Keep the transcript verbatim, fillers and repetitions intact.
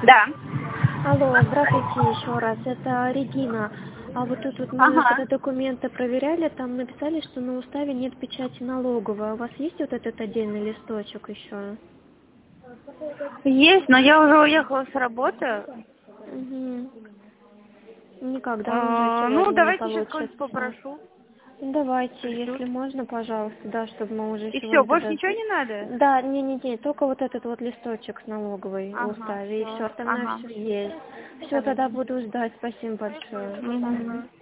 Да. Алло, здравствуйте еще раз, это Регина. А вот тут вот мы, Ага. когда документы проверяли, там написали, что на уставе нет печати налоговой. А у вас есть вот этот отдельный листочек еще? Есть, но я уже уехала с работы. Угу. Никогда уже А, ну, сегодня не давайте сейчас кого-нибудь получится. попрошу. Давайте, Пришлют. если можно, пожалуйста, да, чтобы мы уже И все, сегодня больше тогда... ничего не надо? Да, не-не-не, только вот этот вот листочек с налоговой в Ага, уставе, и все. все остальное Ага. все есть. Все, Давай. тогда буду ждать, спасибо большое. Мгм.